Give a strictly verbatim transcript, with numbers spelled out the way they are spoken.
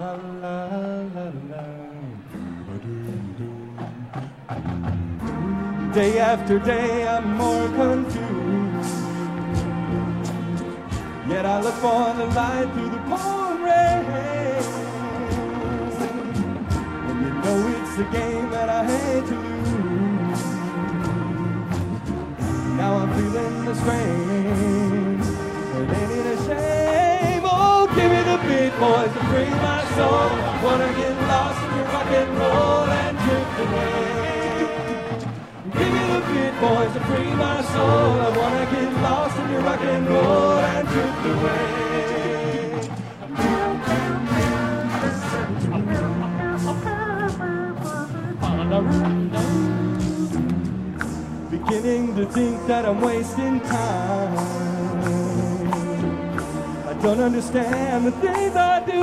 La la la la. Day after day I'm more confused, yet I look for the light through the pouring rain. And you know it's a game that I hate to lose. Now I'm feeling the strain, and ain't it a shame? Oh, give me the beat, boys, to free my soul. Wanna get lost in your rock and roll and drift away. Give me the beat, boys, to free my soul. I wanna get lost in your rock and roll and drift away. Beginning to think that I'm wasting time. I don't understand the things I do.